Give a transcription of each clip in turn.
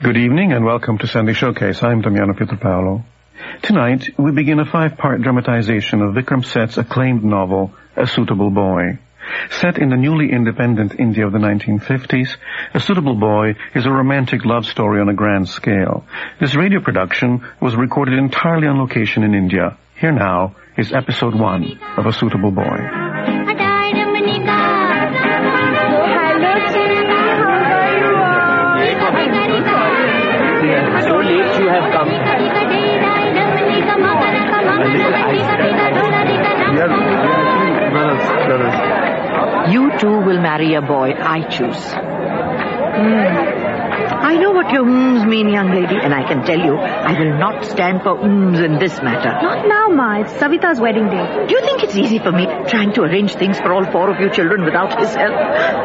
Good evening and welcome to Sunday Showcase. I'm Damiano Pietropaolo. Tonight, we begin a 5-part dramatization of Vikram Seth's acclaimed novel, A Suitable Boy. Set in the newly independent India of the 1950s, A Suitable Boy is a romantic love story on a grand scale. This radio production was recorded entirely on location in India. Here now is episode 1 of A Suitable Boy. So late you have come. You too will marry a boy I choose. I know what your mean, young lady, and I can tell you, I will not stand for in this matter. Not now, Ma. It's Savita's wedding day. Do you think it's easy for me trying to arrange things for all 4 of you children without his help?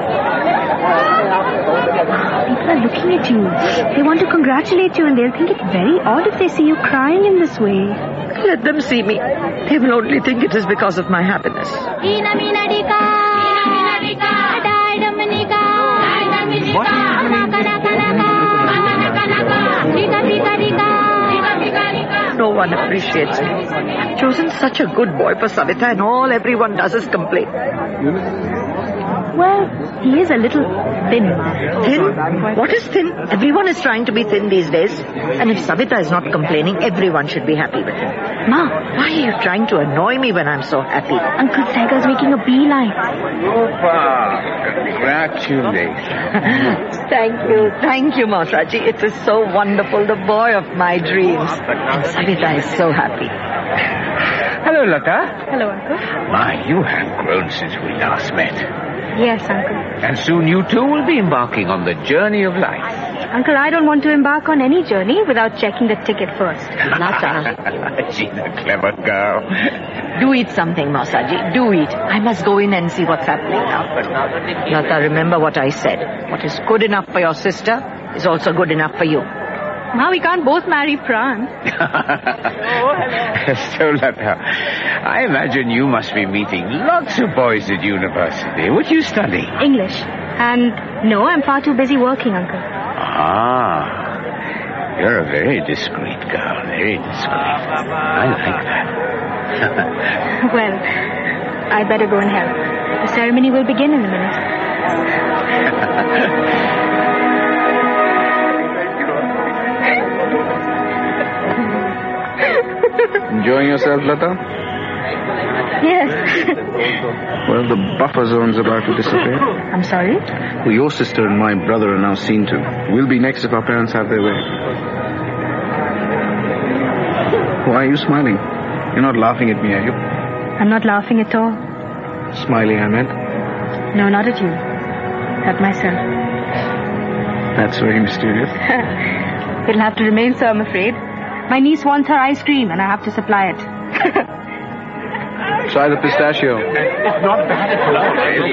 People are looking at you. They want to congratulate you and they'll think it very odd if they see you crying in this way. Let them see me. They will only think it is because of my happiness. No one appreciates me. I've chosen such a good boy for Savita and all everyone does is complain. Well, he is a little thin. Thin? What is thin? Everyone is trying to be thin these days. And if Savita is not complaining, everyone should be happy with him. Ma, why are you trying to annoy me when I'm so happy? Uncle Tiger's making a beeline. Opa, congratulations. Thank you, Mausaji. It is so wonderful, the boy of my dreams. And Savita is so happy. Hello, Lata. Hello, Uncle. My, you have grown since we last met. Yes, Uncle. And soon you too will be embarking on the journey of life. Uncle, I don't want to embark on any journey without checking the ticket first. Lata. She's a clever girl. Do eat something, Mausaji. Do eat. I must go in and see what's happening now. Lata, remember what I said. What is good enough for your sister is also good enough for you. Ma, we can't both marry Pran. So, Lata, I imagine you must be meeting lots of boys at university. What do you study? English. And no, I'm far too busy working, Uncle. Ah, you're a very discreet girl, very discreet. I like that. Well, I'd better go and help. The ceremony will begin in a minute. Enjoying yourself, Lata? Yes. Well, the buffer zone's about to disappear. I'm sorry? Well, your sister and my brother are now seen to. We'll be next if our parents have their way. Why are you smiling? You're not laughing at me, are you? I'm not laughing at all. Smiling, I meant. No, not at you. At myself. That's very mysterious. It'll have to remain so, I'm afraid. My niece wants her ice cream and I have to supply it. Try the pistachio. It's not bad at all, really.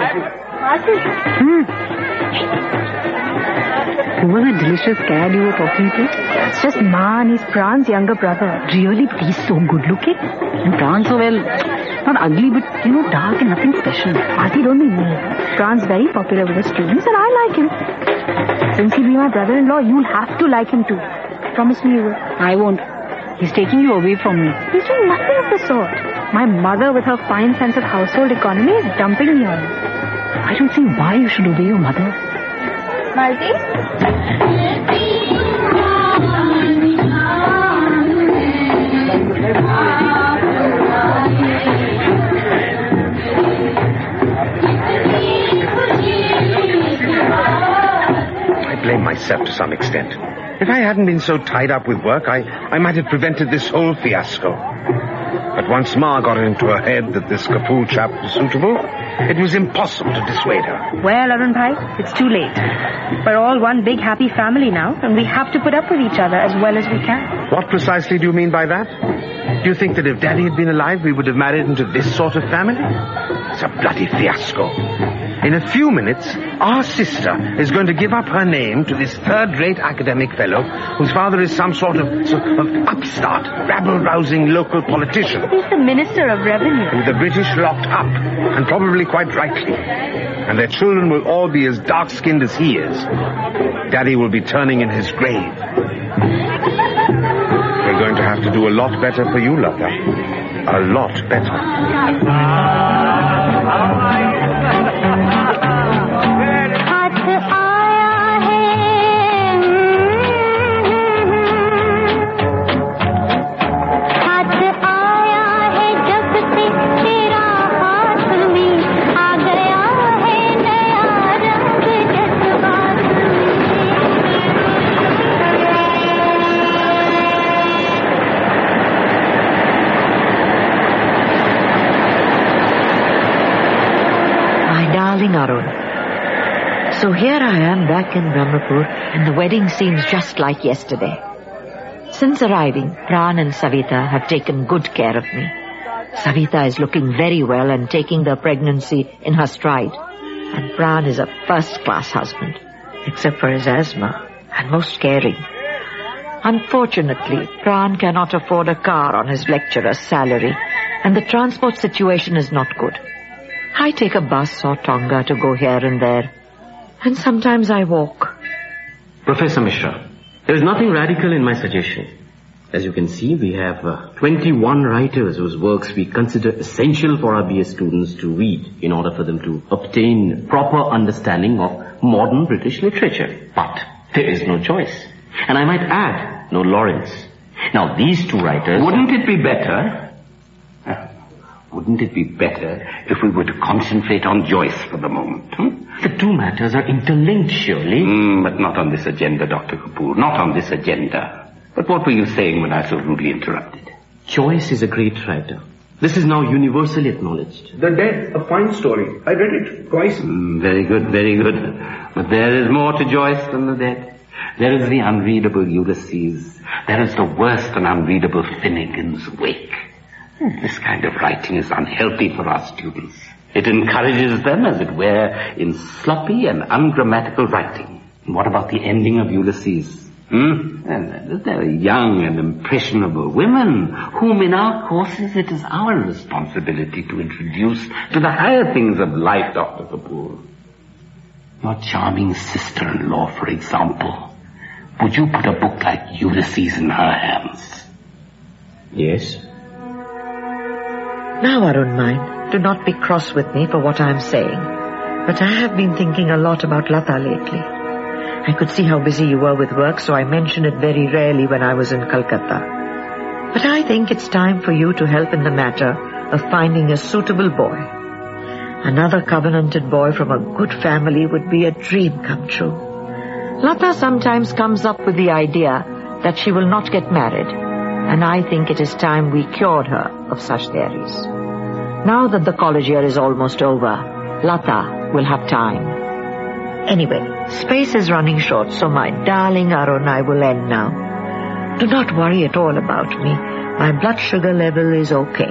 Who was that delicious cad you were talking to? It's just Ma and he's Pran's younger brother. Really? He's so good looking. And Pran so well, not ugly but, dark and nothing special. Aarti, don't be mean. Pran's very popular with the students and I like him. Since he'll be my brother-in-law, you'll have to like him too. Promise me you will. I won't. He's taking you away from me. He's doing nothing of the sort. My mother, with her fine sense of household economy, is dumping me on him. I don't see why you should obey your mother. Malti? I blame myself to some extent. If I hadn't been so tied up with work, I might have prevented this whole fiasco. But once Ma got it into her head that this Kapoor chap was suitable, it was impossible to dissuade her. Well, Arun Bhai, it's too late. We're all one big happy family now, and we have to put up with each other as well as we can. What precisely do you mean by that? Do you think that if Daddy had been alive, we would have married into this sort of family? It's a bloody fiasco. In a few minutes, our sister is going to give up her name to this third-rate academic fellow whose father is some sort of upstart, rabble-rousing local politician. He's the Minister of Revenue. Who the British locked up, and probably quite rightly. And their children will all be as dark-skinned as he is. Daddy will be turning in his grave. We're going to have to do a lot better for you, Lata. A lot better. Arun. So here I am back in Brahmapur, and the wedding seems just like yesterday. Since arriving, Pran and Savita have taken good care of me. Savita is looking very well and taking the pregnancy in her stride. And Pran is a first-class husband, except for his asthma, and most caring. Unfortunately, Pran cannot afford a car on his lecturer's salary, and the transport situation is not good. I take a bus or tonga to go here and there, and sometimes I walk. Professor Mishra, there is nothing radical in my suggestion. As you can see, we have 21 writers whose works we consider essential for our BS students to read in order for them to obtain proper understanding of modern British literature. But there is no choice. And I might add, no Lawrence. Now, these two writers... Wouldn't it be better if we were to concentrate on Joyce for the moment? The two matters are interlinked, surely. But not on this agenda, Dr. Kapoor. Not on this agenda. But what were you saying when I so rudely interrupted? Joyce is a great writer. This is now universally acknowledged. The Dead, a fine story. I read it twice. Very good, very good. But there is more to Joyce than The Dead. There is the unreadable Ulysses. There is the worst and unreadable Finnegan's Wake. This kind of writing is unhealthy for our students. It encourages them, as it were, in sloppy and ungrammatical writing. And what about the ending of Ulysses? There are young and impressionable women whom in our courses it is our responsibility to introduce to the higher things of life, Dr. Kapoor. Your charming sister-in-law, for example. Would you put a book like Ulysses in her hands? Yes. Now, Arun, mine, do not be cross with me for what I am saying, but I have been thinking a lot about Lata lately. I could see how busy you were with work, so I mentioned it very rarely when I was in Calcutta. But I think it's time for you to help in the matter of finding a suitable boy. Another covenanted boy from a good family would be a dream come true. Lata sometimes comes up with the idea that she will not get married, and I think it is time we cured her of such theories. Now that the college year is almost over, Lata will have time. Anyway, space is running short, so my darling Arun, I will end now. Do not worry at all about me. My blood sugar level is okay.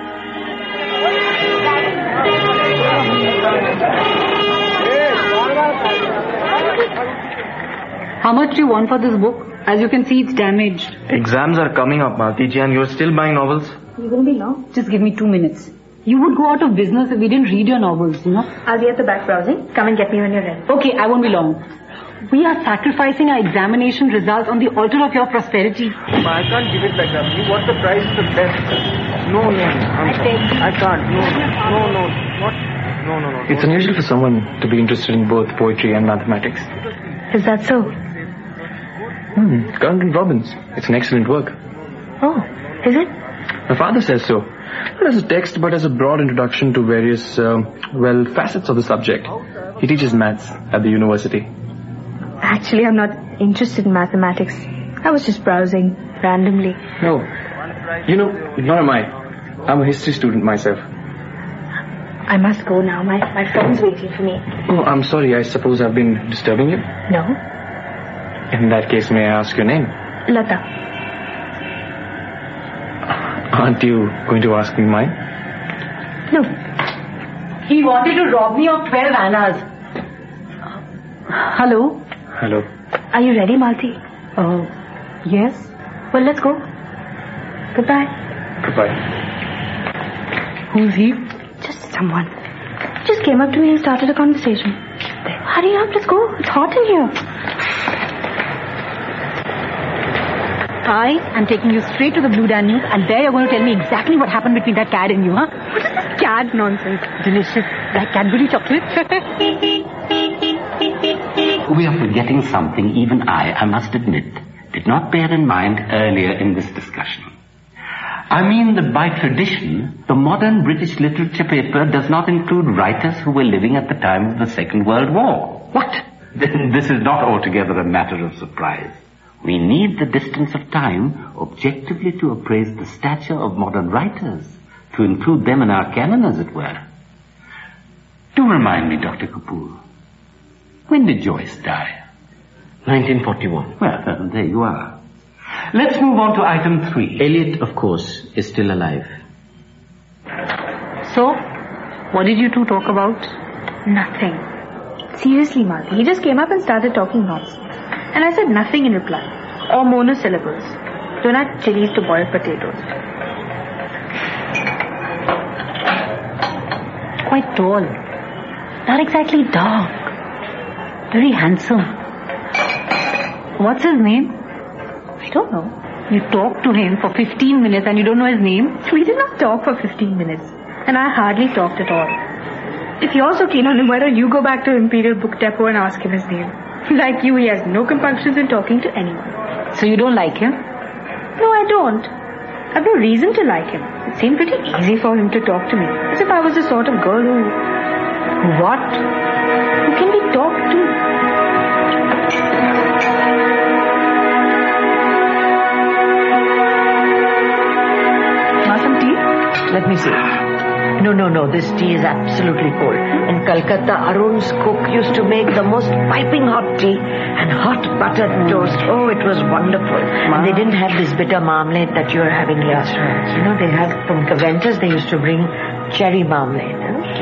How much do you want for this book? As you can see, it's damaged. Exams are coming up, Bharti ji, and you're still buying novels? You're going to be long? Just give me 2 minutes. You would go out of business if we didn't read your novels, you know. I'll be at the back browsing. Come and get me when you're ready. Okay, I won't be long. We are sacrificing our examination results on the altar of your prosperity. I can't give it like that. You want the prize the best. No. I can't. No. It's unusual for someone to be interested in both poetry and mathematics. Is that so? Colonel Robbins. It's an excellent work. Oh, is it? My father says so. Not as a text, but as a broad introduction to various, facets of the subject. He teaches maths at the university. Actually, I'm not interested in mathematics. I was just browsing randomly. No. Nor am I. I'm a history student myself. I must go now. My friend's waiting for me. Oh, I'm sorry. I suppose I've been disturbing you? No. In that case, may I ask your name? Lata. Aren't you going to ask me mine? No. He wanted to rob me of 12 annas. Hello? Hello. Are you ready, Malti? Oh, yes. Well, let's go. Goodbye. Goodbye. Who's he? Just someone. Just came up to me and started a conversation. Hurry up, let's go. It's hot in here. I am taking you straight to the Blue Danube, and there you're going to tell me exactly what happened between that cad and you, huh? What is this cad nonsense? Delicious. Like Cadbury chocolate. We are forgetting something even I must admit, did not bear in mind earlier in this discussion. I mean that by tradition, the modern British literature paper does not include writers who were living at the time of the Second World War. What? Then this is not altogether a matter of surprise. We need the distance of time objectively to appraise the stature of modern writers, to include them in our canon, as it were. Do remind me, Dr. Kapoor, when did Joyce die? 1941. Well, there you are. Let's move on to item 3. Eliot, of course, is still alive. So, what did you two talk about? Nothing. Seriously, Malti. He just came up and started talking nonsense. And I said nothing in reply. Or monosyllables. Don't add chilies to boiled potatoes. Quite tall. Not exactly dark. Very handsome. What's his name? I don't know. You talked to him for 15 minutes and you don't know his name? We did not talk for 15 minutes. And I hardly talked at all. If you're so keen on him, why don't you go back to Imperial Book Depot and ask him his name? Like you, he has no compunctions in talking to anyone. So you don't like him? No, I don't. I've no reason to like him. It seemed pretty easy for him to talk to me. As if I was the sort of girl who... What? Who can be talked to. Want some tea? Let me see. No, this tea is absolutely cold. In Calcutta, Arun's cook used to make the most piping hot tea and hot buttered toast. Oh, it was wonderful. And they didn't have this bitter marmalade that you're having here. That's right. You know, they had from Caventer's, they used to bring cherry marmalade.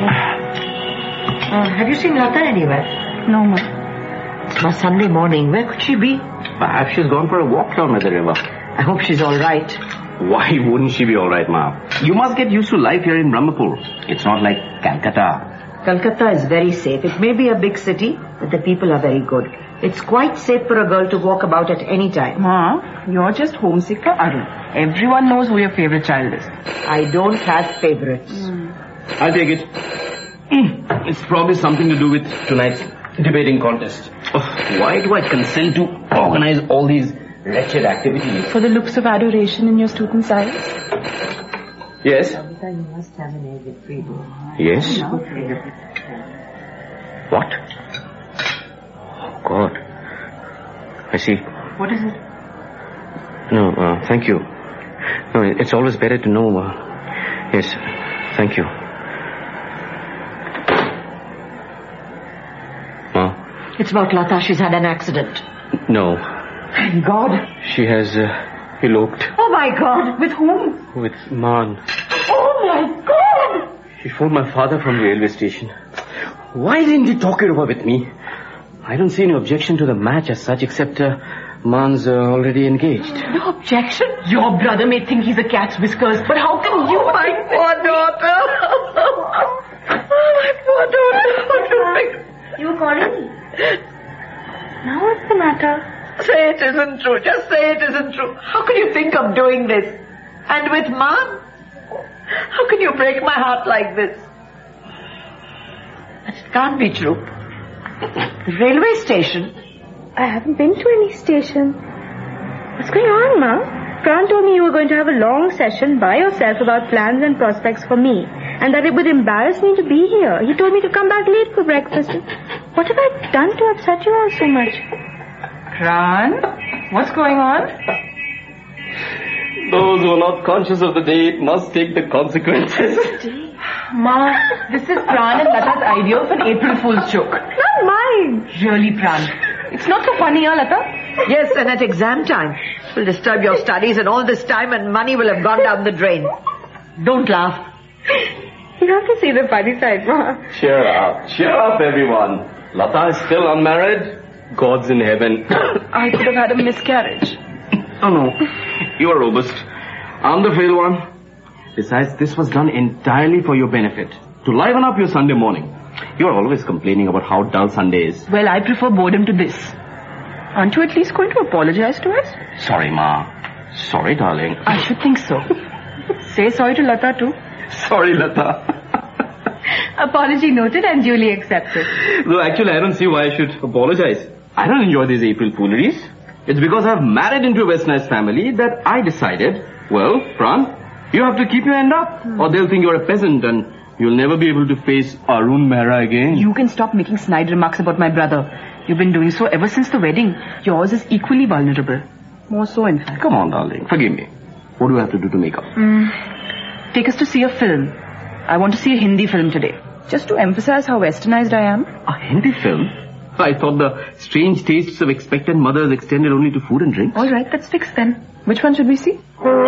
Have you seen Lata anywhere? No, ma. It's my Sunday morning. Where could she be? Perhaps she's gone for a walk down by the river. I hope she's all right. Why wouldn't she be all right, Ma? You must get used to life here in Brahmapur. It's not like Calcutta. Calcutta is very safe. It may be a big city, but the people are very good. It's quite safe for a girl to walk about at any time. Ma, you're just homesick for Arun. Everyone knows who your favorite child is. I don't have favorites. I'll take it. It's probably something to do with tonight's debating contest. Oh, why do I consent to organize all these wretched activities? For the looks of adoration in your students' eyes? Yes? You must have an aged freedom. Yes? What? Oh, God. I see. What is it? No, thank you. No, it's always better to know. Yes, thank you. It's about Lata. She's had an accident. No. Thank God. She has eloped. Oh, my God. With whom? With Man. Oh, my God. She phoned my father from the railway station. Why didn't he talk it over with me? I don't see any objection to the match as such, except Man's already engaged. No objection? Your brother may think he's a cat's whiskers, but how can you... Oh, my poor daughter. Oh, my poor daughter. What do I... You were calling me? Now what's the matter? Say it isn't true. Just say it isn't true. How can you think of doing this? And with Man? How can you break my heart like this? But it can't be true. The railway station? I haven't been to any station. What's going on, Ma? Fran told me you were going to have a long session by yourself about plans and prospects for me, and that it would embarrass me to be here. He told me to come back late for breakfast. What have I done to upset you all so much? Fran, what's going on? Those who are not conscious of the date must take the consequences. Ma, this is Pran and Lata's idea of an April Fool's joke. Not mine. Really, Pran. It's not so funny, huh, Lata? Yes, and at exam time. It will disturb your studies, and all this time and money will have gone down the drain. Don't laugh. You have to see the funny side, Ma. Cheer up everyone. Lata is still unmarried. God's in heaven. I could have had a miscarriage. Oh no, you are robust. I'm the frail one. Besides, this was done entirely for your benefit. To liven up your Sunday morning. You are always complaining about how dull Sunday is. Well, I prefer boredom to this. Aren't you at least going to apologize to us? Sorry, Ma. Sorry, darling. I should think so. Say sorry to Lata too. Sorry, Lata. Apology noted and duly accepted. Though actually I don't see why I should apologize. I don't enjoy these April fooleries. It's because I've married into a westernized family that I decided, well, Fran, you have to keep your end up or they'll think you're a peasant and you'll never be able to face Arun Mehra again. You can stop making snide remarks about my brother. You've been doing so ever since the wedding. Yours is equally vulnerable. More so, in fact. Come on, darling. Forgive me. What do I have to do to make up? Take us to see a film. I want to see a Hindi film today. Just to emphasize how westernized I am. A Hindi film? I thought the strange tastes of expectant mothers extended only to food and drink. All right, that's fixed then. Which one should we see?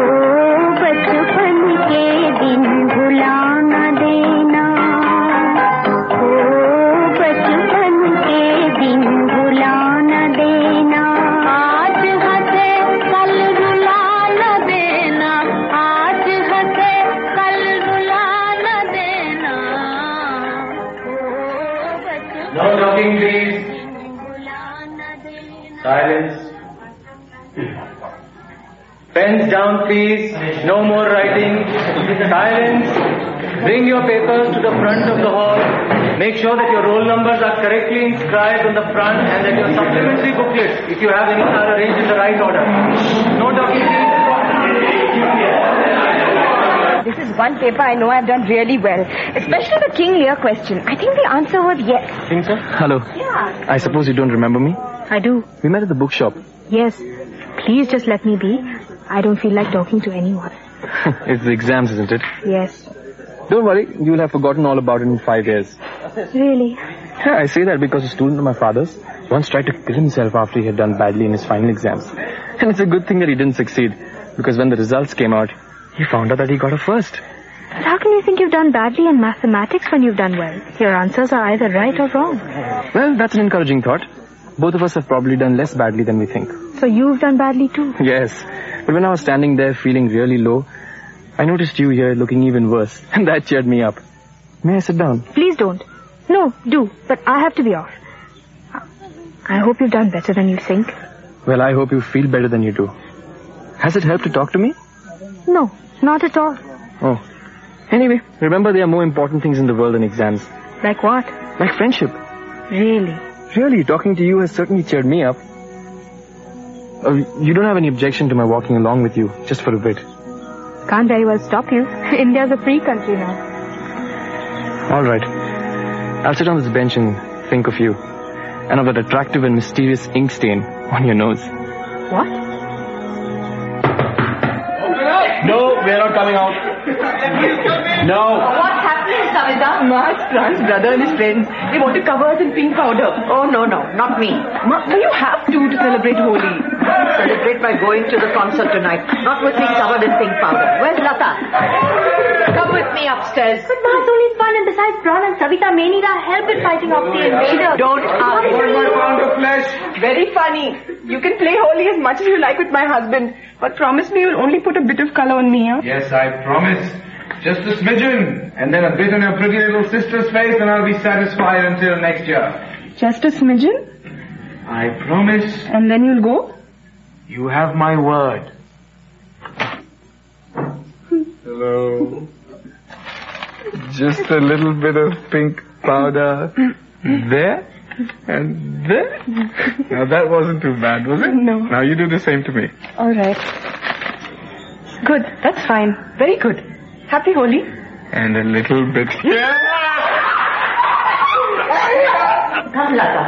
No talking, please. Silence. Pens down, please. No more writing. Silence. Bring your papers to the front of the hall. Make sure that your roll numbers are correctly inscribed on the front and that your supplementary booklets, if you have any, are arranged in the right order. No talking, please. This is one paper I know I've done really well. Especially the King Lear question. I think the answer was yes. Think so? Hello. Yeah. I suppose you don't remember me? I do. We met at the bookshop. Yes. Please just let me be. I don't feel like talking to anyone. It's the exams, isn't it? Yes. Don't worry, you'll have forgotten all about it in 5 years. Really? Yeah, I say that because a student of my father's once tried to kill himself after he had done badly in his final exams. And it's a good thing that he didn't succeed, because when the results came out, he found out that he got a first. But how can you think you've done badly in mathematics when you've done well? Your answers are either right or wrong. Well, that's an encouraging thought. Both of us have probably done less badly than we think. So you've done badly too? Yes. But when I was standing there feeling really low, I noticed you here looking even worse. And that cheered me up. May I sit down? Please don't. No, do. But I have to be off. I hope you've done better than you think. Well, I hope you feel better than you do. Has it helped to talk to me? No, not at all. Oh. Anyway, remember there are more important things in the world than exams. Like what? Like friendship. Really? Really, talking to you has certainly cheered me up. You don't have any objection to my walking along with you, just for a bit? Can't very well stop you. India's a free country now. All right. I'll sit on this bench and think of you. And of that attractive and mysterious ink stain on your nose. What? No, we're not coming out. No. What's happening, Savita? Ma, it's Fran's brother and his friends. They want to cover us in pink powder. Oh, no, not me. Ma, you have to celebrate Holi. Celebrate by going to the concert tonight. Not with me covered in pink powder. Where's Lata? Come with me upstairs. But Ma, it's only fun, and besides Pran and Savita may need our help in fighting off the invader. Don't ask. Very funny. You can play Holi as much as you like with my husband. But promise me you'll only put a bit of color on me, huh? Yes, I promise. Just a smidgen, and then a bit on your pretty little sister's face, and I'll be satisfied until next year. Just a smidgen? I promise. And then you'll go? You have my word. Hello. Just a little bit of pink powder there and there. Now that wasn't too bad, was it? No. Now you do the same to me. All right. Good. That's fine. Very good. Happy Holi. And a little bit here. Come, Lata.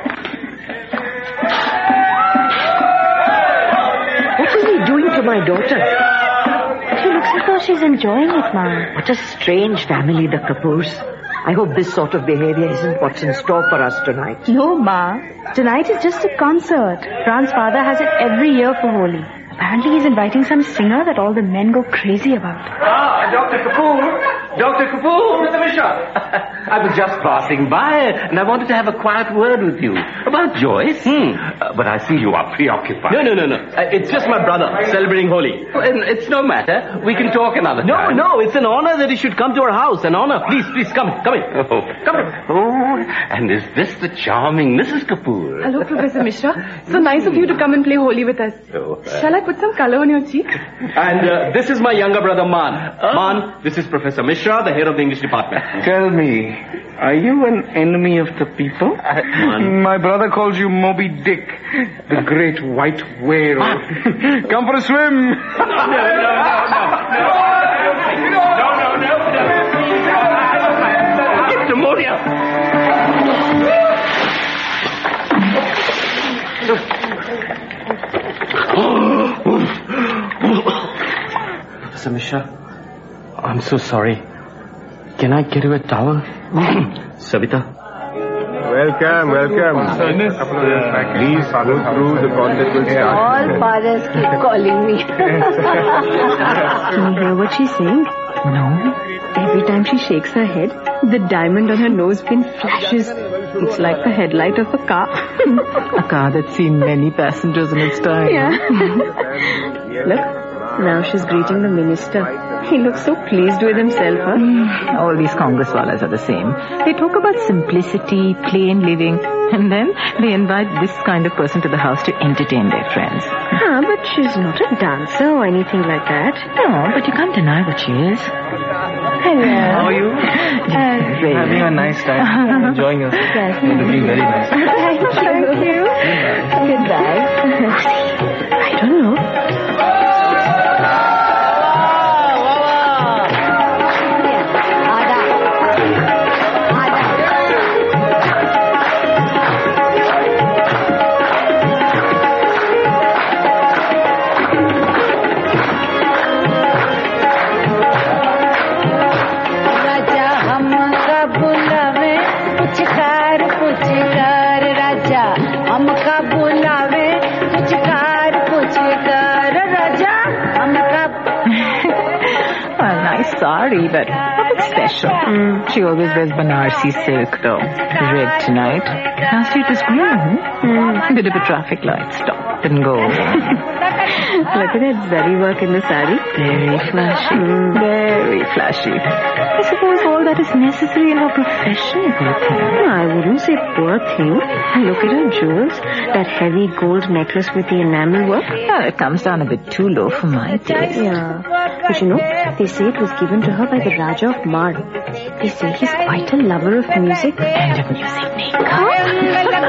What is he doing to my daughter? She looks as though she's enjoying it, Ma. What a strange family, the Kapoors. I hope this sort of behavior isn't what's in store for us tonight. No, Ma. Tonight is just a concert. Fran's father has it every year for Holi. Apparently he's inviting some singer that all the men go crazy about. Ah, Dr. Kapoor. Dr. Kapoor! Mr. Mishra! I was just passing by and I wanted to have a quiet word with you about Joyce. But I see you are preoccupied. No. It's just my brother celebrating Holi. Well, it's no matter. We can talk another time. No, it's an honor that he should come to our house. An honor. Please, come in. Oh, come in. Oh, and is this the charming Mrs. Kapoor? Hello, Professor Mishra. So nice of you to come and play Holi with us. Oh, Shall I put some color on your cheek? And this is my younger brother, Man. Man, this is Professor Mishra, the head of the English department. Tell me, are you an enemy of the people? My brother calls you Moby Dick, the great white whale. Come for a swim. No. Get pneumonia. Professor Mishra, I'm so sorry. Can I get you a towel? Savita? Welcome. Please go through. The contest will start. All fathers keep calling me. Can you hear what she's saying? No. Every time she shakes her head, the diamond on her nose pin flashes. It's like the headlight of a car. A car that's seen many passengers in its time. Yeah. Look. Now she's greeting the minister. He looks so pleased with himself, huh? All these Congresswalas are the same. They talk about simplicity, plain living, and then they invite this kind of person to the house to entertain their friends. But she's not a dancer or anything like that. No, but you can't deny what she is. Hello. How are you? Having a nice time. Enjoying yourself. Yes. You're looking very nice. Thank you. Goodbye. I don't know. Sari, but nothing special. She always wears Banarsi silk, though. Red tonight. Last year it was green. Bit of a traffic light. Stopped and go. Look at that zari work in the sari. Very flashy. Very flashy. I suppose all that is necessary in her profession, poor thing. I wouldn't say poor thing. Look at her jewels. That heavy gold necklace with the enamel work. Well, it comes down a bit too low for my taste. Yeah. But you know, they say it was given to her by the Raja of Mar. They say he's quite a lover of music. And of music maker.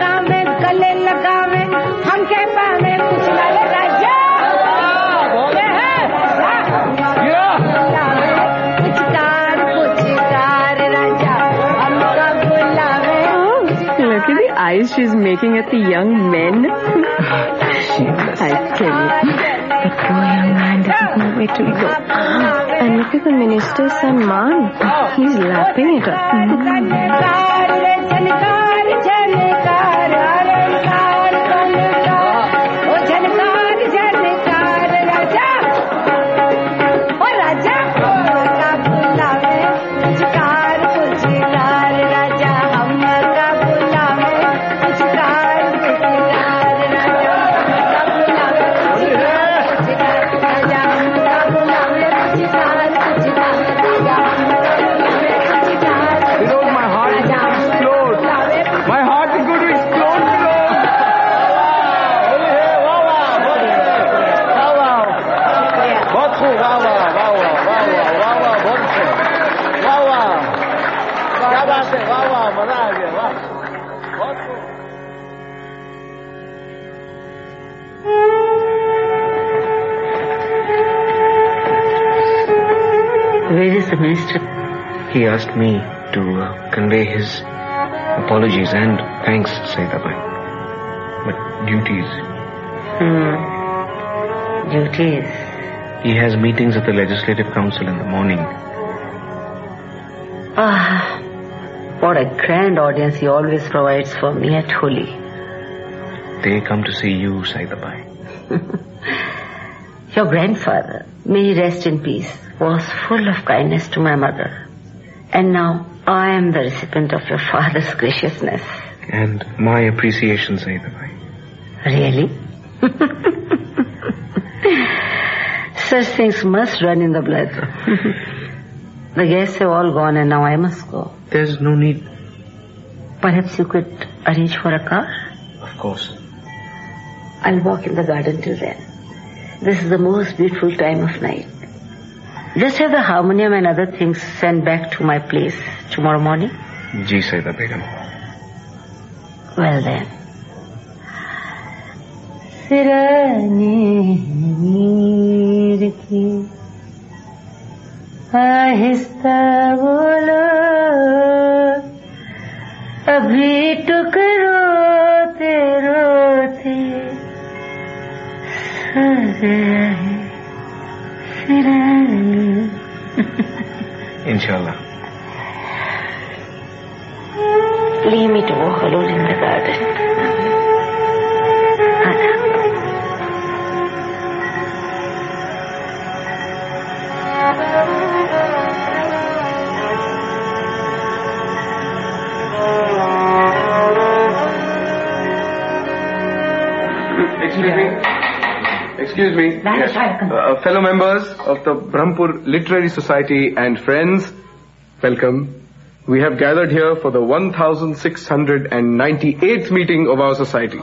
Look at the eyes she's making at the young men. I tell you. The poor young man doesn't know where to go. And look at the minister's son, Man. He's laughing at her. Where is the minister? He asked me to convey his apologies and thanks, Sahidabai. But duties. Duties. He has meetings at the Legislative Council in the morning. What a grand audience he always provides for me at Holi. They come to see you, Sahidabai. Your grandfather, may he rest in peace, was full of kindness to my mother. And now I am the recipient of your father's graciousness. And my appreciation, Sahidabai. Really? Such things must run in the blood. The guests have all gone and now I must go. There's no need. Perhaps you could arrange for a car? Of course. I'll walk in the garden till then. This is the most beautiful time of night. Just have the harmonium and other things sent back to my place tomorrow morning. Ji, Saida Begum. Well then. Sirani neer ki ahista bolo abhi tukrote rote sare sirani. Inshallah. Leave me to walk alone in the garden. Excuse me. Yes. Fellow members of the Brahmpur Literary Society and friends, welcome. We have gathered here for the 1698th meeting of our society.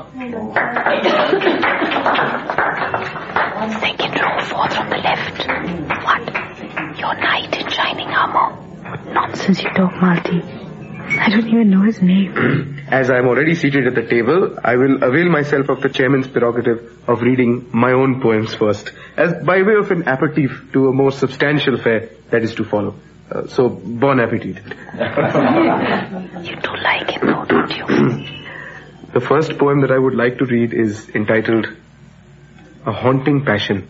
Second row, fourth from the left. What? Your knight in shining armor. What nonsense you talk, Malti. I don't even know his name. As I am already seated at the table, I will avail myself of the chairman's prerogative of reading my own poems first, as by way of an aperitif to a more substantial fare that is to follow. So, bon appetit. You do like him though, don't you? The first poem that I would like to read is entitled A Haunting Passion.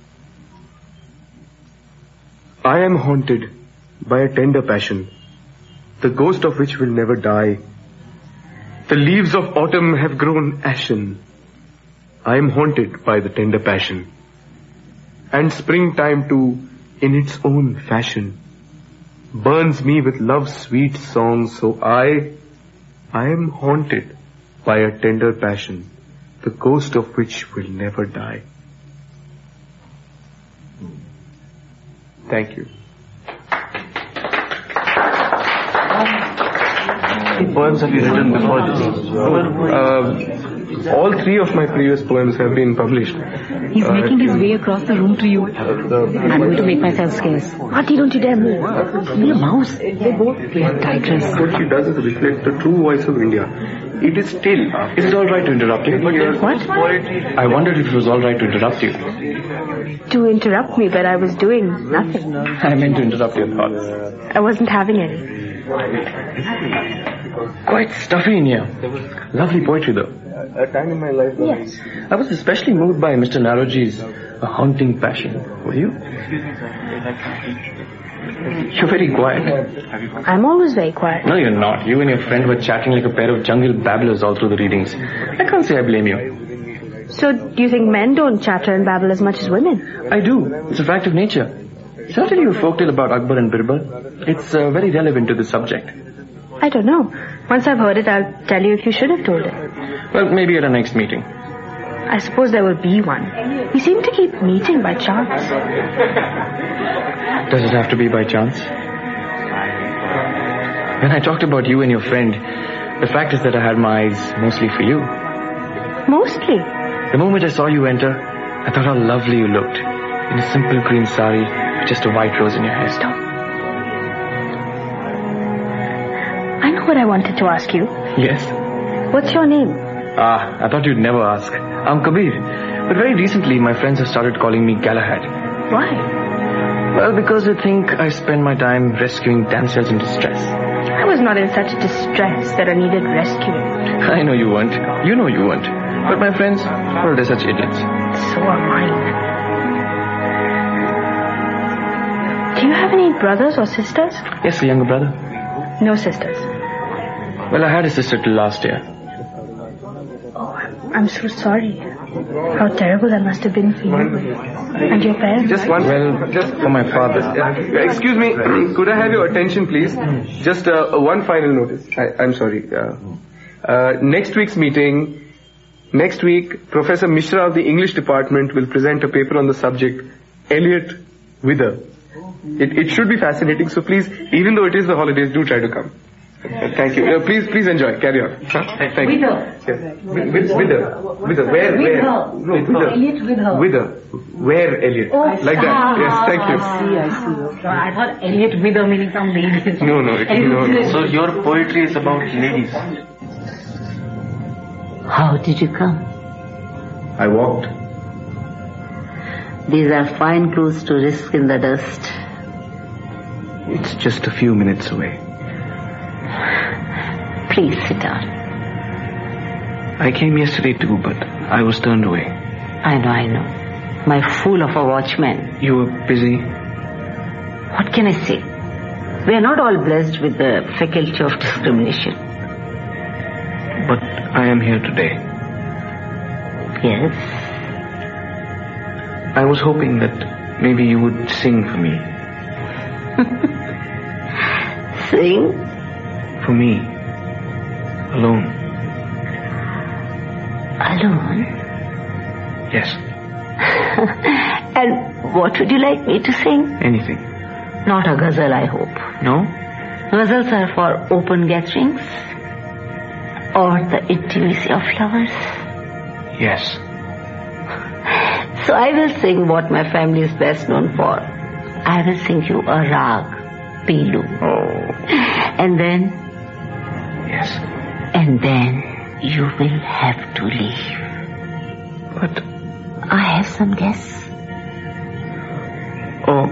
I am haunted by a tender passion, the ghost of which will never die. The leaves of autumn have grown ashen. I am haunted by the tender passion. And springtime too, in its own fashion, burns me with love's sweet song, so I am haunted by a tender passion, the ghost of which will never die. Thank you. How many poems have you written before this? All three of my previous poems have been published. He's making his way across the room to you. I'm going to make myself scarce. Marty, don't you dare move. Be a mouse. They both play tigress. What she does is reflect the true voice of India. It is still. Is it all right to interrupt you? What? I wondered if it was all right to interrupt you. To interrupt me, but I was doing nothing. I meant to interrupt your thoughts. I wasn't having any. Quite stuffy in here. Lovely poetry though. A time in my life. Yes. I was especially moved by Mr. Naroji's A Haunting Passion. Were you? You're very quiet. I'm always very quiet. No, you're not. You and your friend were chatting like a pair of jungle babblers all through the readings. I can't say I blame you. So, do you think men don't chatter and babble as much as women? I do. It's a fact of nature. Shall I tell you a folktale about Akbar and Birbal? It's very relevant to the subject. I don't know. Once I've heard it, I'll tell you if you should have told it. Well, maybe at our next meeting. I suppose there will be one. We seem to keep meeting by chance. Does it have to be by chance? When I talked about you and your friend, the fact is that I had my eyes mostly for you. Mostly? The moment I saw you enter, I thought how lovely you looked. In a simple green sari, with just a white rose in your hair. Stop. I know what I wanted to ask you. Yes? What's your name? I thought you'd never ask. I'm Kabir. But very recently, my friends have started calling me Galahad. Why? Well, because they think I spend my time rescuing damsels in distress. I was not in such distress that I needed rescuing. I know you weren't. You know you weren't. But my friends, well, they're such idiots. So are mine. Do you have any brothers or sisters? Yes, a younger brother. No sisters. Well, I had a sister till last year. Oh, I'm so sorry. How terrible that must have been for you. And your parents. Just one. Well, just for my father. Excuse me. Could I have your attention, please? Just one final notice. I'm sorry. Next week's meeting. Next week, Professor Mishra of the English department will present a paper on the subject, Eliot Wither. It should be fascinating, so please, even though it is the holidays, do try to come. Thank you. Please enjoy. Carry on. Thank you. Yes. Wither. Where? No, Eliot Wither. Wither. Where, Eliot? Like that. Yes, thank you. I see. I thought Eliot Wither meaning some ladies. No. So your poetry is about ladies. How did you come? I walked. These are fine clothes to risk in the dust. It's just a few minutes away. Please sit down. I came yesterday too, but I was turned away. I know. My fool of a watchman. You were busy? What can I say? We are not all blessed with the faculty of discrimination. But I am here today. Yes? I was hoping that maybe you would sing for me. Sing? For me. Alone. Alone? Yes. And what would you like me to sing? Anything. Not a ghazal, I hope. No? Ghazals are for open gatherings? Or the intimacy of lovers? Yes. So I will sing what my family is best known for. I will sing you a rag, Pilu. Oh. And then? Yes. And then you will have to leave. But I have some guests. Oh,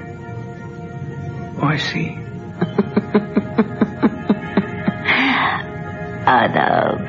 I see. Adab.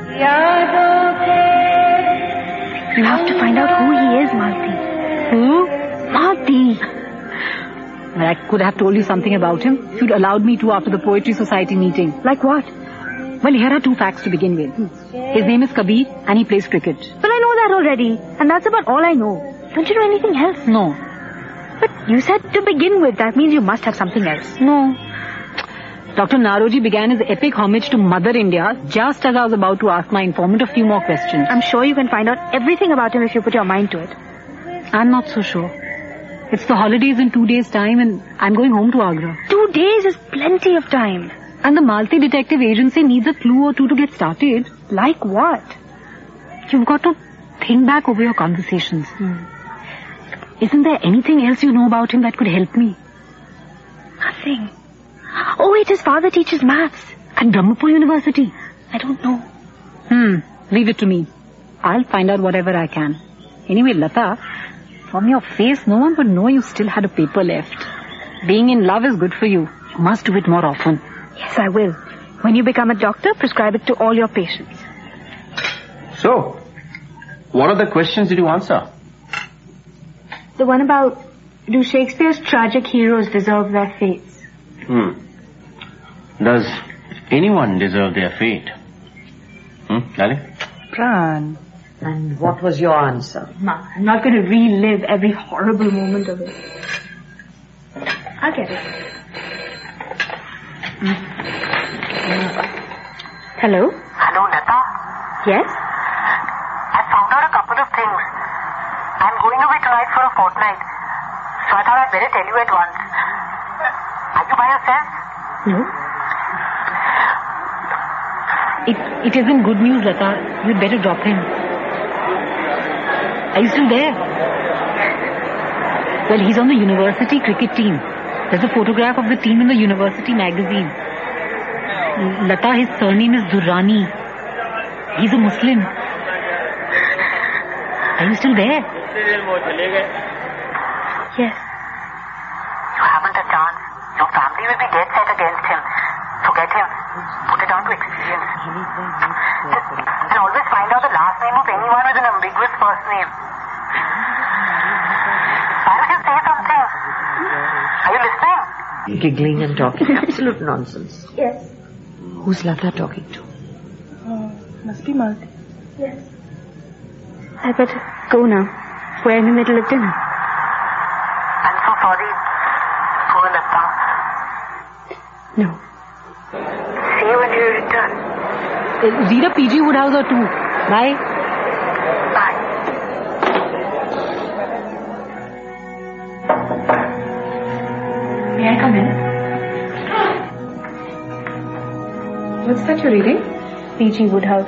You have to find out who he is, Malti. Who? Malti. Well, I could have told you something about him if you'd allowed me to after the Poetry Society meeting. Like what? Well, here are two facts to begin with. His name is Kabir and he plays cricket. Well, I know that already. And that's about all I know. Don't you know anything else? No. But you said to begin with. That means you must have something else. No. Dr. Naroji began his epic homage to Mother India just as I was about to ask my informant a few more questions. I'm sure you can find out everything about him if you put your mind to it. I'm not so sure. It's the holidays in 2 days' time and I'm going home to Agra. 2 days is plenty of time. And the Malti Detective Agency needs a clue or two to get started. Like what? You've got to think back over your conversations. Isn't there anything else you know about him that could help me? Nothing. Oh wait, his father teaches maths. At Brahmapur University? I don't know. Leave it to me. I'll find out whatever I can. Anyway, Lata, from your face, no one would know you still had a paper left. Being in love is good for you. You must do it more often. Yes, I will. When you become a doctor, prescribe it to all your patients. So, what other questions did you answer? The one about, do Shakespeare's tragic heroes deserve their fates? Does anyone deserve their fate? Darling? Pran. And what was your answer? Ma, I'm not going to relive every horrible moment of it. I'll get it. Hello? Hello, Lata. Yes? I found out a couple of things. I'm going away tonight for a fortnight, so I thought I'd better tell you at once. Are you by yourself? No. It isn't good news, Lata. You'd better drop him. Are you still there? Well, he's on the university cricket team. There's a photograph of the team in the university magazine. Lata, his surname is Durrani. He's a Muslim. Are you still there? Yes. You haven't a chance. Your family will be dead set against him. Forget him. Put it down to experience. And always find out the last name of anyone with an ambiguous first name. Why don't you say something? Are you listening? Giggling and talking absolute nonsense. Yes. Who's Lata talking to? Must be Malti. Yes. I better go now. We're in the middle of dinner. I'm so sorry. Poor Lata. No. See you when you return. Read a PG Woodhouse or two. Bye. Bye. May I come in? What's that you're reading? P.G. Woodhouse.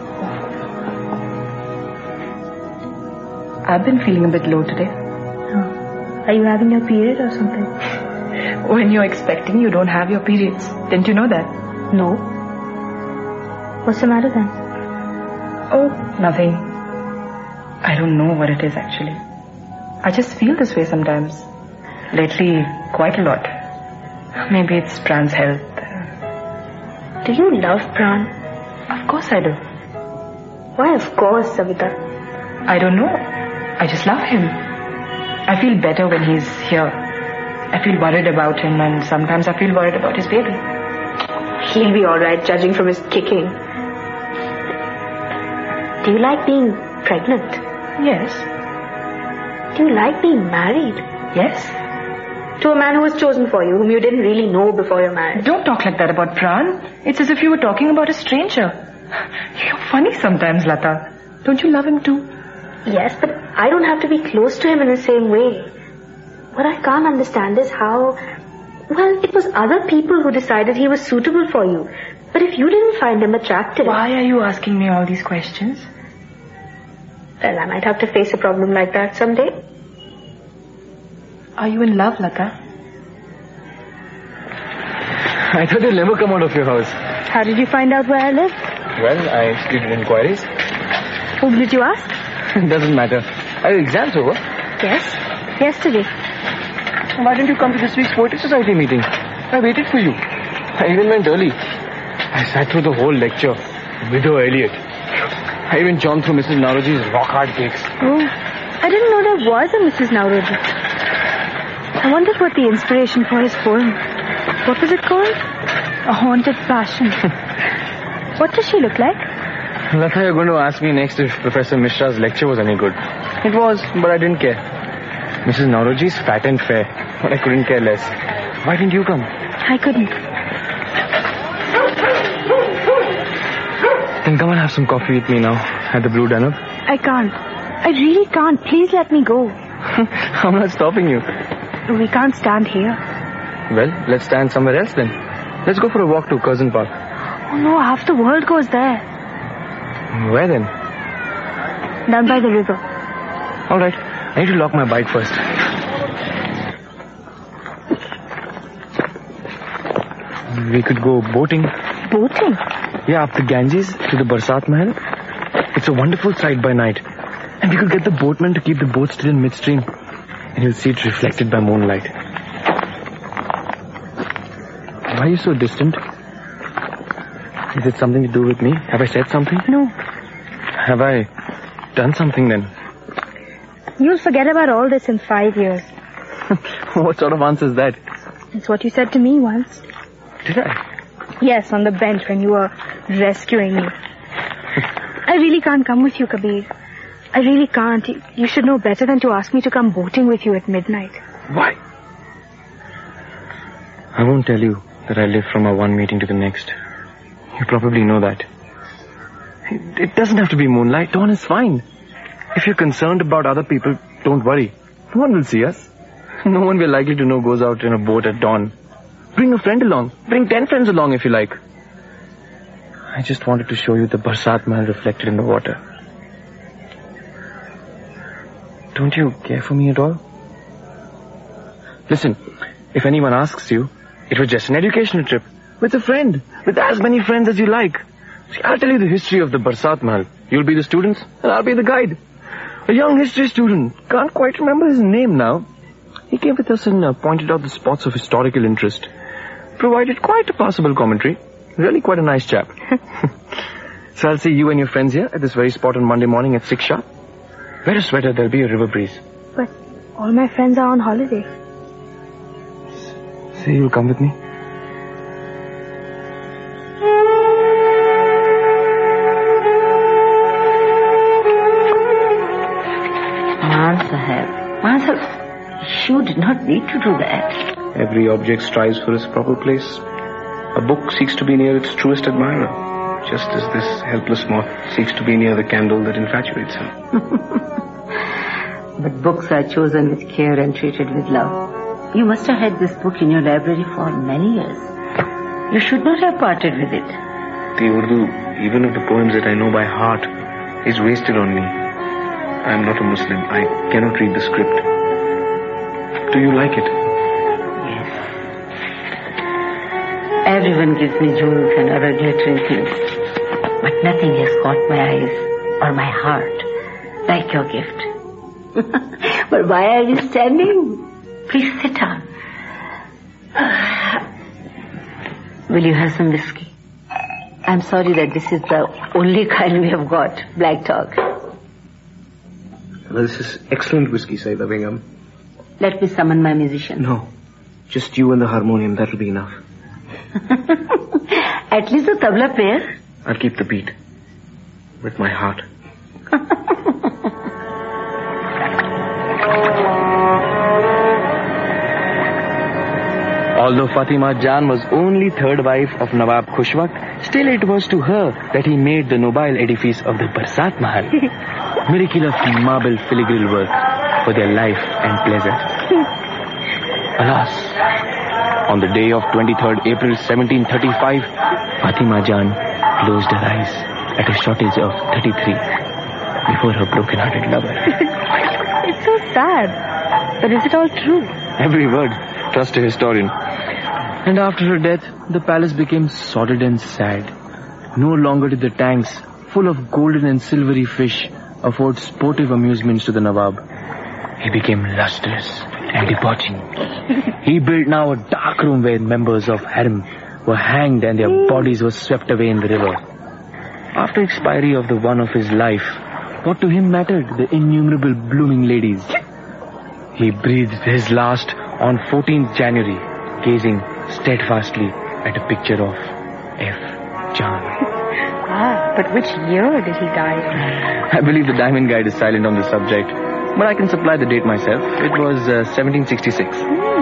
I've been feeling a bit low today. Oh. Are you having your period or something? When you're expecting, you don't have your periods. Didn't you know that? No. What's the matter then? Oh, nothing. I don't know what it is actually. I just feel this way sometimes. Lately, quite a lot. Maybe it's Pran's health. Do you love Pran? Of course I do. Why of course, Savita? I don't know. I just love him. I feel better when he's here. I feel worried about him, and sometimes I feel worried about his baby. He'll be alright, judging from his kicking. Do you like being pregnant? Yes. Do you like being married? Yes. To a man who was chosen for you, whom you didn't really know before your marriage. Don't talk like that about Pran. It's as if you were talking about a stranger. You're funny sometimes, Lata. Don't you love him too? Yes, but I don't have to be close to him in the same way. What I can't understand is how... Well, it was other people who decided he was suitable for you. But if you didn't find him attractive... Why are you asking me all these questions? Well, I might have to face a problem like that someday. Are you in love, Lata? I thought you'd never come out of your house. How did you find out where I live? Well, I executed inquiries. Whom did you ask? Doesn't matter. Are your exams over? Yes, yesterday. Why didn't you come to this week's Poetry Society meeting? I waited for you. I even went early. I sat through the whole lecture. Widow Elliot. I even chomped through Mrs. Nauroji's rock-hard cakes. Oh, I didn't know there was a Mrs. Nauroji. I wondered what the inspiration for his poem. What was it called? A Haunted Passion. What does she look like? Lata, you're going to ask me next if Professor Mishra's lecture was any good. It was, but I didn't care. Mrs. Nauroji's fat and fair, but I couldn't care less. Why didn't you come? I couldn't. Then come and have some coffee with me now at the Blue Danube. I can't. I really can't. Please let me go. I'm not stopping you. We can't stand here. Well, let's stand somewhere else then. Let's go for a walk to Curzon Park. Oh no, half the world goes there. Where then? Down by the river. Alright, I need to lock my bike first. We could go boating. Boating? Yeah, up the Ganges to the Barsat Mahal. It's a wonderful sight by night. And we could get the boatman to keep the boat still in midstream. And he'll see it reflected by moonlight. Why are you so distant? Is it something to do with me? Have I said something? No. Have I done something then? You'll forget about all this in 5 years. What sort of answer is that? It's what you said to me once. Did I? Yes, on the bench when you were rescuing me. I really can't come with you, Kabir. I really can't. You should know better than to ask me to come boating with you at midnight. Why? I won't tell you that I live from our one meeting to the next. You probably know that. It doesn't have to be moonlight. Dawn is fine. If you're concerned about other people, don't worry. No one will see us. No one we're likely to know goes out in a boat at dawn. Bring a friend along. Bring 10 friends along if you like. I just wanted to show you the Barsat Mahal reflected in the water. Don't you care for me at all? Listen, if anyone asks you, it was just an educational trip. With a friend. With as many friends as you like. See, I'll tell you the history of the Barsat Mahal. You'll be the students, and I'll be the guide. A young history student. Can't quite remember his name now. He came with us and pointed out the spots of historical interest. Provided quite a passable commentary. Really quite a nice chap. So I'll see you and your friends here at this very spot on Monday morning at 6 sharp. Wear a sweater, there'll be a river breeze. But all my friends are on holiday. Say you'll come with me. Maan Sahib, you did not need to do that. Every object strives for its proper place. A book seeks to be near its truest admirer, just as this helpless moth seeks to be near the candle that infatuates him. But books are chosen with care and treated with love. You must have had this book in your library for many years. You should not have parted with it. The Urdu, even of the poems that I know by heart, is wasted on me. I am not a Muslim. I cannot read the script. Do you like it? Yes. Everyone gives me jewels and other glittering things. But nothing has caught my eyes or my heart like your gift. But why are you standing? Please sit down. Will you have some whiskey? I'm sorry that this is the only kind we have got, Black Dog. Well, this is excellent whiskey, Saida Begum. Let me summon my musician. No, just you and the harmonium, that'll be enough. At least the tabla player. I'll keep the beat. With my heart. Although Fatima Jan was only third wife of Nawab Khushwaq, still it was to her that he made the nobile edifice of the Barsat Mahal. Miracle of marble filigree work for their life and pleasure. Alas, on the day of 23rd April 1735, Fatima Jan closed her eyes at a shortage of 33 before her broken-hearted lover. It's so sad. But is it all true? Every word. Trust a historian. And after her death, the palace became sordid and sad. No longer did the tanks, full of golden and silvery fish, afford sportive amusements to the Nawab. He became lustrous and debauching. He built now a dark room where members of harem were hanged and their bodies were swept away in the river. After expiry of the one of his life, what to him mattered the innumerable blooming ladies? He breathed his last on 14th January, gazing steadfastly at a picture of F. Jan. But which year did he die? I believe the Diamond Guide is silent on the subject, but I can supply the date myself. It was 1766.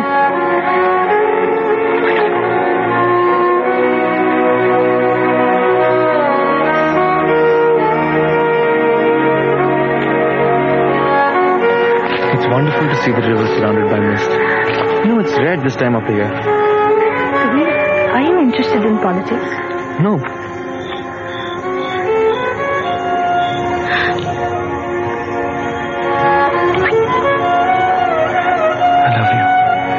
It's wonderful to see the river surrounded by mist. You know, it's red this time of the year. Are you interested in politics? No. I love you.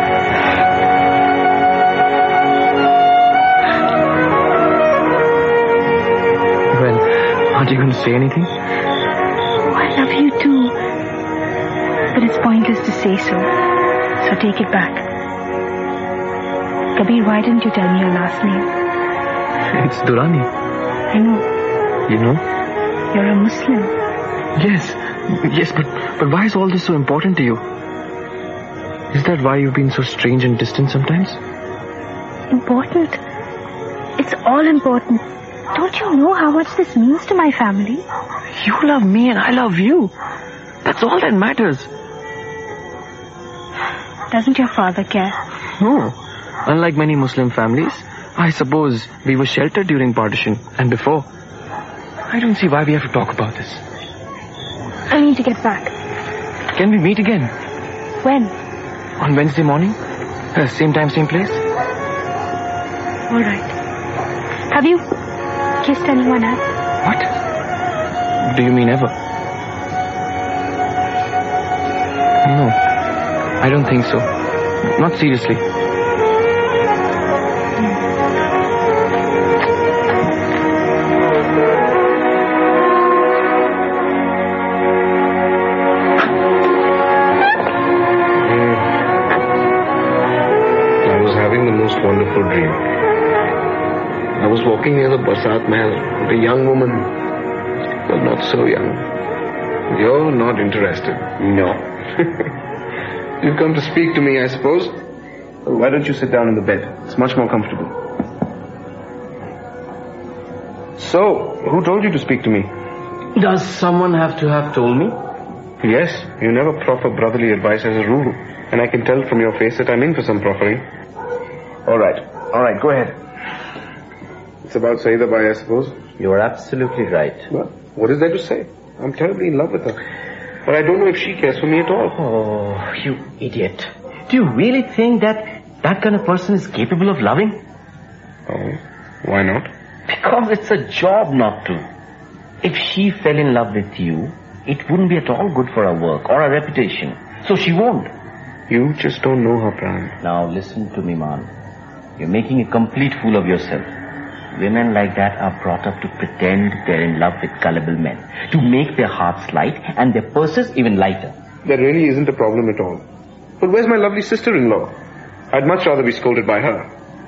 Well, aren't you going to say anything? Oh, I love you too. But it's pointless to say so. So take it back. Kabir, why didn't you tell me your last name? It's Durrani. I know. You know? You're a Muslim. Yes, but why is all this so important to you? Is that why you've been so strange and distant sometimes? Important? It's all important. Don't you know how much this means to my family? You love me and I love you. That's all that matters. Doesn't your father care? No. Unlike many Muslim families, I suppose we were sheltered during partition and before. I don't see why we have to talk about this. I need to get back. Can we meet again? When? On Wednesday morning? Same time, same place? All right. Have you kissed anyone else? What? Do you mean ever? No. I don't think so. Not seriously. I was having the most wonderful dream. I was walking near the Barsat Mahal with a young woman, but not so young. You're not interested? No. You've come to speak to me, I suppose? Well, why don't you sit down in the bed? It's much more comfortable. So, who told you to speak to me? Does someone have to have told me? Yes, you never proffer brotherly advice as a rule. And I can tell from your face that I'm in for some proffering. All right, go ahead. It's about Saida Bai, I suppose. You are absolutely right. Well, what is there to say? I'm terribly in love with her. But I don't know if she cares for me at all. Oh, you idiot. Do you really think that kind of person is capable of loving? Oh, why not? Because it's a job not to. If she fell in love with you, it wouldn't be at all good for her work or her reputation. So she won't. You just don't know her, Pran. Now listen to me, man. You're making a complete fool of yourself. Women like that are brought up to pretend they're in love with gullible men, to make their hearts light and their purses even lighter. That really isn't a problem at all. But where's my lovely sister-in-law? I'd much rather be scolded by her.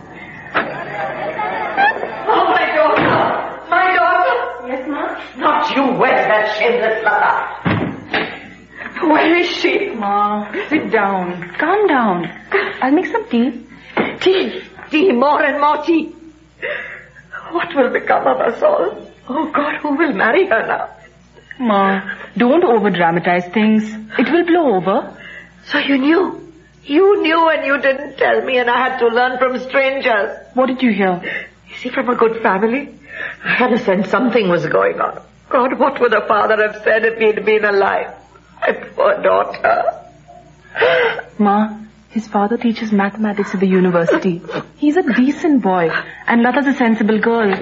Oh, my daughter! My daughter! Yes, ma'am? Not you, where's that shameless Lata? Where is she? Ma, sit down. Calm down. I'll make some tea. Tea, more and more tea. What will become of us all? Oh, God, who will marry her now? Ma, don't over-dramatize things. It will blow over. So you knew? You knew and you didn't tell me, and I had to learn from strangers. What did you hear? Is he from a good family? I had a sense something was going on. God, what would the father have said if he'd been alive? My poor daughter. Ma, his father teaches mathematics at the university. He's a decent boy, and Lata's a sensible girl.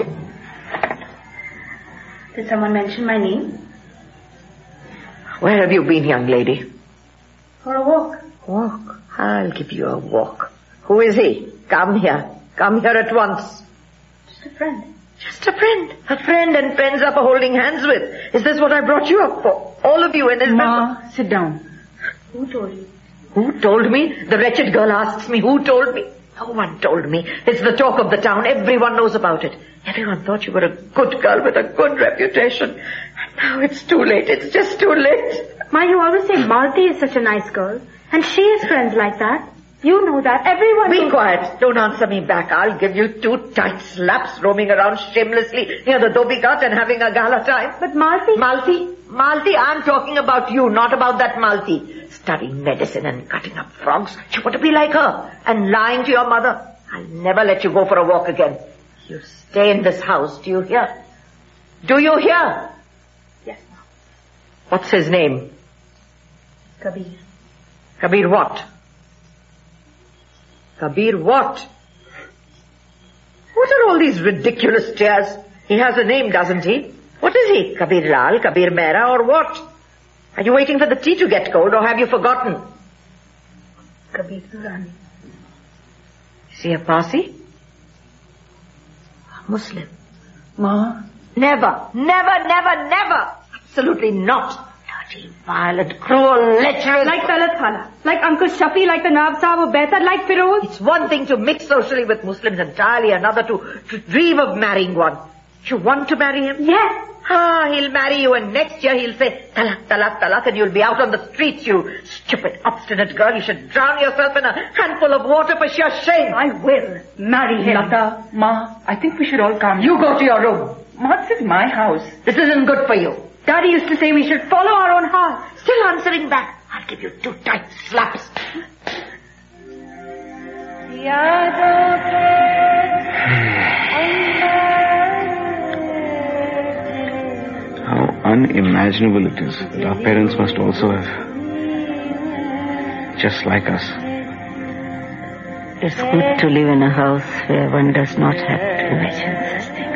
Did someone mention my name? Where have you been, young lady? For a walk. Walk? I'll give you a walk. Who is he? Come here. Come here at once. Just a friend. Just a friend. A friend and friends up holding hands with. Is this what I brought you up for? All of you in this... Ma, sit down. Who told you? Who told me? The wretched girl asks me who told me. No one told me. It's the talk of the town. Everyone knows about it. Everyone thought you were a good girl with a good reputation. And now it's too late. It's just too late. Ma, you always say Malti is such a nice girl. And she has friends like that. You know that. Everyone Be knows. quiet. Don't answer me back. I'll give you 2 tight slaps roaming around shamelessly near the Dhobi Ghat and having a gala time. But Malti... Malti, I'm talking about you, not about that Malti. Studying medicine and cutting up frogs. You want to be like her and lying to your mother. I'll never let you go for a walk again. You stay in this house. Do you hear? Do you hear? Yes, Ma. What's his name? Kabir. Kabir what? Kabir what? What are all these ridiculous tears? He has a name, doesn't he? What is he? Kabir Lal, Kabir Mehra, or what? Are you waiting for the tea to get cold, or have you forgotten? Kabir Durrani. Is he a Parsi? A Muslim? Ma? Never, never, never, never! Absolutely not. Dirty, violent, cruel, lecherous... Like Talat Khala. Like Uncle Shafi, like the Nawab Sahib or Behtar, like Firoz. It's one thing to mix socially with Muslims, entirely another to dream of marrying one. You want to marry him? Yes. He'll marry you and next year he'll say, talak, talak, talak, and you'll be out on the streets, you stupid, obstinate girl. You should drown yourself in a handful of water for sheer shame. I will marry him. Lata, Ma, I think we should all come. You go to your room. Ma, this is my house. This isn't good for you. Daddy used to say we should follow our own heart. Still answering back. I'll give you 2 tight slaps. How unimaginable it is that our parents must also have, just like us. It's good to live in a house where one does not have to imagine such things.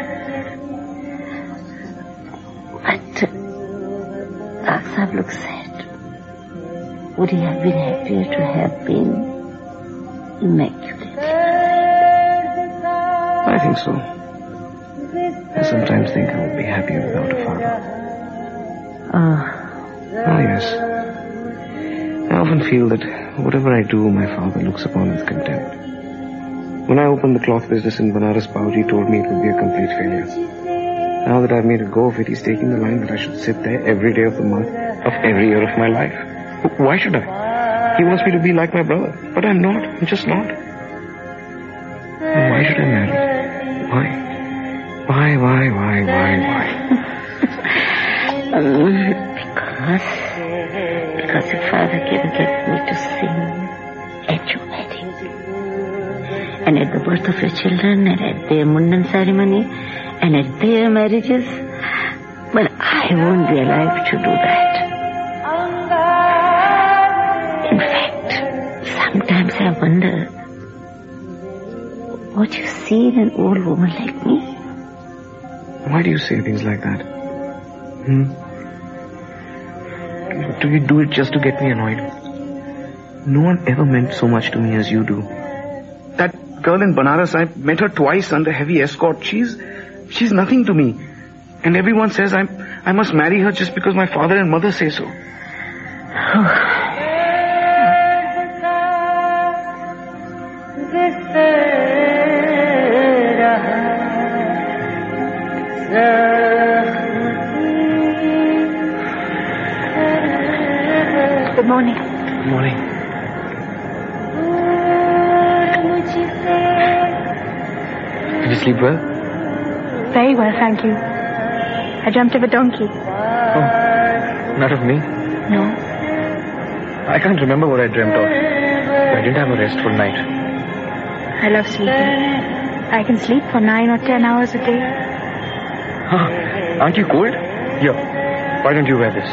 But Aksab looks sad. Would he have been happier to have been immaculate? I think so. I sometimes think I would be happier without a father. Oh, yes. I often feel that whatever I do, my father looks upon with contempt. When I opened the cloth business in Banaras, Babuji told me it would be a complete failure. Now that I've made a go of it, he's taking the line that I should sit there every day of the month of every year of my life. Why should I? He wants me to be like my brother, but I'm not. I'm just not. And why should I marry? Why? Why? Because because your father can get me to sing at your wedding. And at the birth of your children, and at their Mundan ceremony, and at their marriages. But I won't be alive to do that. In fact, sometimes I wonder what you see in an old woman like me. Why do you say things like that? Do you do it just to get me annoyed? No one ever meant so much to me as you do. That girl in Banaras, I met her twice under heavy escort. She's nothing to me. And everyone says I must marry her just because my father and mother say so. Good morning. Good morning. Did you sleep well? Very well, thank you. I dreamt of a donkey. Oh, not of me? No. I can't remember what I dreamt of. I didn't have a restful night. I love sleeping. I can sleep for 9 or 10 hours a day. Aren't you cold? Here, why don't you wear this?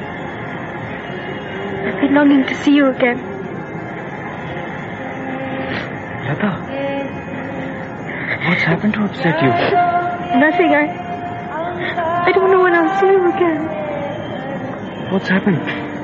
I've been longing to see you again. Lata, what's happened to upset you? Nothing, I don't know when I'll see you again. What's happened?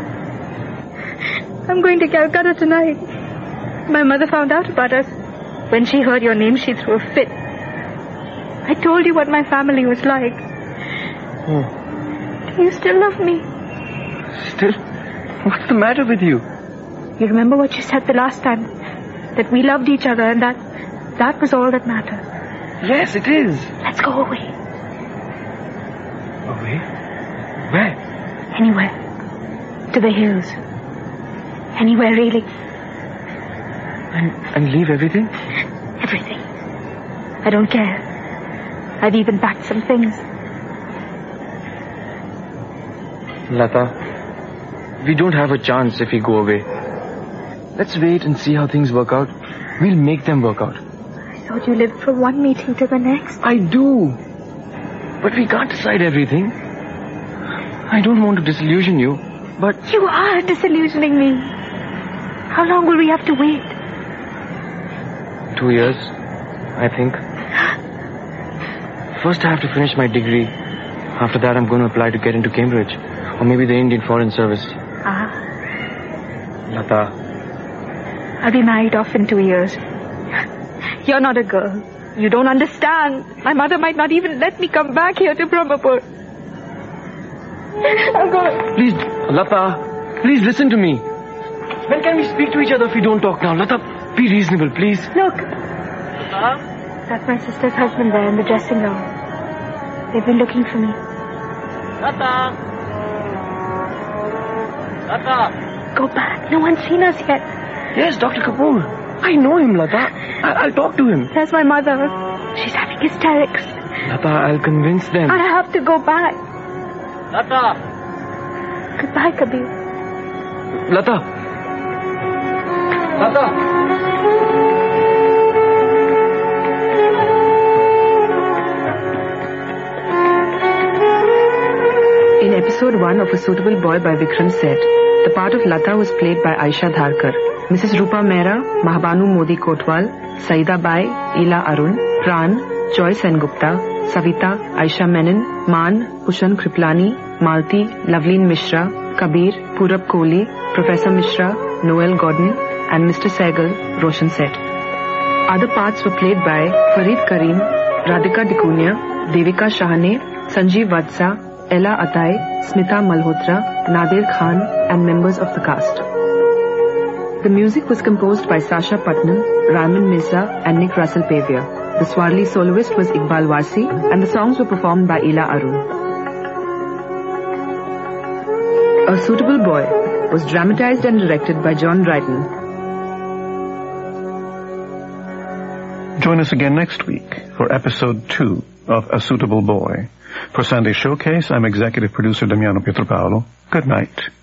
I'm going to Calcutta tonight. My mother found out about us. When she heard your name, she threw a fit. I told you what my family was like. Oh. Do you still love me? Still? What's the matter with you? You remember what you said the last time? That we loved each other and that was all that mattered. Yes, it is. Let's go away. Away? Where? Anywhere. To the hills. Anywhere, really. And leave everything? Everything. I don't care. I've even packed some things. Lata, we don't have a chance if we go away. Let's wait and see how things work out. We'll make them work out. I thought you lived from one meeting to the next. I do. But we can't decide everything. I don't want to disillusion you, but... You are disillusioning me. How long will we have to wait? 2 years, I think. First I have to finish my degree. After that I'm going to apply to get into Cambridge. Or maybe the Indian Foreign Service. Lata. I'll be married off in 2 years. You're not a girl. You don't understand. My mother might not even let me come back here to Brahmapur. I'm going. Please, Lata, please listen to me. When can we speak to each other if we don't talk now? Lata, be reasonable, please. Look. That's my sister's husband there in the dressing room. They've been looking for me. Lata! Lata! Go back. No one's seen us yet. Yes, Dr. Kapoor. I know him, Lata. I'll talk to him. There's my mother. She's having hysterics. Lata, I'll convince them. I have to go back. Lata! Goodbye, Kabir. Lata! Lata! In episode 1 of A Suitable Boy by Vikram Seth, the part of Lata was played by Aisha Dharkar. Mrs. Rupa Mehra, Mahabanu Modi Kotwal, Saida Bai, Ila Arun, Pran, Joy Sengupta, Savita, Aisha Menon, Man, Ushan Kriplani, Malti, Loveleen Mishra, Kabir, Purab Kohli, Professor Mishra, Noel Gordon, and Mr. Sehgal, Roshan Seth. Other parts were played by Farid Karim, Radhika Dikunya, Devika Shahane, Sanjeev Vatsa, Ella Atai, Smita Malhotra, Nadir Khan, and members of the cast. The music was composed by Sasha Putnam, Raman Mirza, and Nick Russell Pavia. The Swarli soloist was Iqbal Wasi, and the songs were performed by Ila Arun. A Suitable Boy was dramatized and directed by John Dryden. Join us again next week for episode 2 of A Suitable Boy. For Sunday Showcase, I'm executive producer Damiano Pietropaolo. Good night.